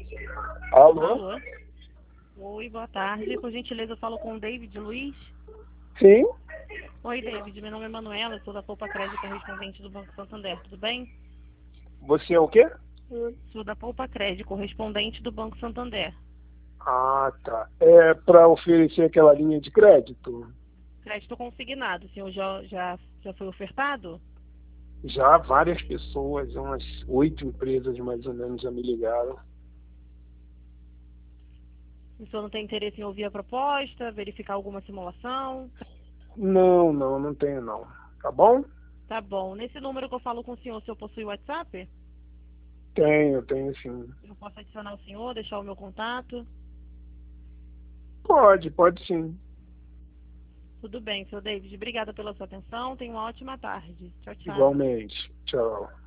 Alô? Alô? Oi, boa tarde. Por gentileza, eu falo com o David Luiz. Sim? Oi, David. Meu nome é Manuela, sou da Poupa Crédito correspondente do Banco Santander. Tudo bem? Você é o quê? Sou da Poupa Crédito correspondente do Banco Santander. Ah, tá. É para oferecer aquela linha de crédito? Crédito consignado. O senhor já foi ofertado? Já várias pessoas, umas 8 empresas mais ou menos já me ligaram. O senhor não tem interesse em ouvir a proposta, verificar alguma simulação? Não tenho não. Tá bom? Tá bom. Nesse número que eu falo com o senhor possui WhatsApp? Tenho sim. Eu posso adicionar o senhor, deixar o meu contato? Pode sim. Tudo bem, seu David. Obrigada pela sua atenção. Tenha uma ótima tarde. Tchau, tchau. Igualmente. Tchau.